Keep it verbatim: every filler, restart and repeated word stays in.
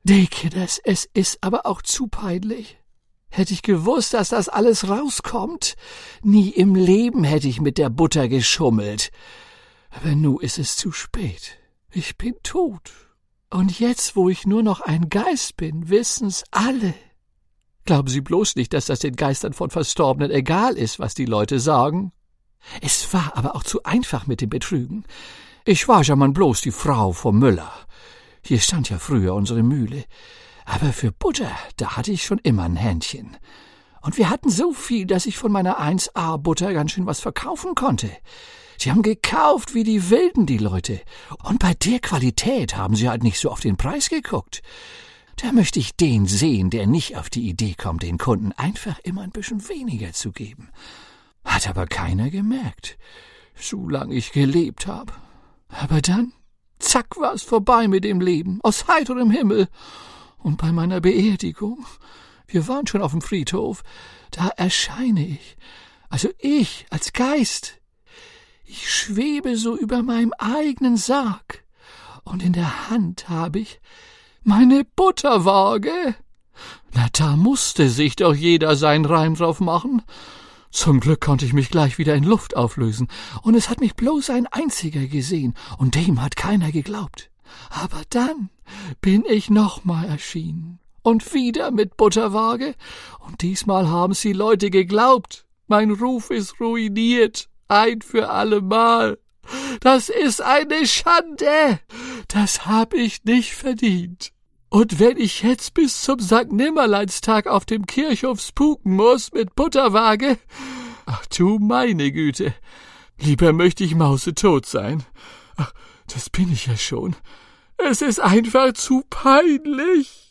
Nee, Kinders, es ist aber auch zu peinlich. Hätte ich gewusst, dass das alles rauskommt, nie im Leben hätte ich mit der Butter geschummelt. Aber nu ist es zu spät. Ich bin tot. Und jetzt, wo ich nur noch ein Geist bin, wissen's alle. Glauben Sie bloß nicht, dass das den Geistern von Verstorbenen egal ist, was die Leute sagen. Es war aber auch zu einfach mit dem Betrügen. Ich war ja man bloß die Frau vom Müller. Hier stand ja früher unsere Mühle. Aber für Butter, da hatte ich schon immer ein Händchen. Und wir hatten so viel, dass ich von meiner eins A Butter ganz schön was verkaufen konnte. Sie haben gekauft wie die Wilden, die Leute. Und bei der Qualität haben sie halt nicht so auf den Preis geguckt. Da möchte ich den sehen, der nicht auf die Idee kommt, den Kunden einfach immer ein bisschen weniger zu geben. Hat aber keiner gemerkt, solange ich gelebt habe. Aber dann, zack, war es vorbei mit dem Leben, aus heiterem Himmel. Und bei meiner Beerdigung, wir waren schon auf dem Friedhof, da erscheine ich, also ich als Geist. Ich schwebe so über meinem eigenen Sarg, und in der Hand habe ich meine Butterwaage. Na, da musste sich doch jeder seinen Reim drauf machen. Zum Glück konnte ich mich gleich wieder in Luft auflösen, und es hat mich bloß ein einziger gesehen, und dem hat keiner geglaubt. Aber dann bin ich nochmal erschienen, und wieder mit Butterwaage, und diesmal haben's die Leute geglaubt. Mein Ruf ist ruiniert, ein für allemal. Das ist eine Schande, das hab ich nicht verdient. Und wenn ich jetzt bis zum Sankt Nimmerleinstag auf dem Kirchhof spuken muss mit Butterwaage, ach du meine Güte, lieber möchte ich mausetot sein. Ach, das bin ich ja schon. Es ist einfach zu peinlich.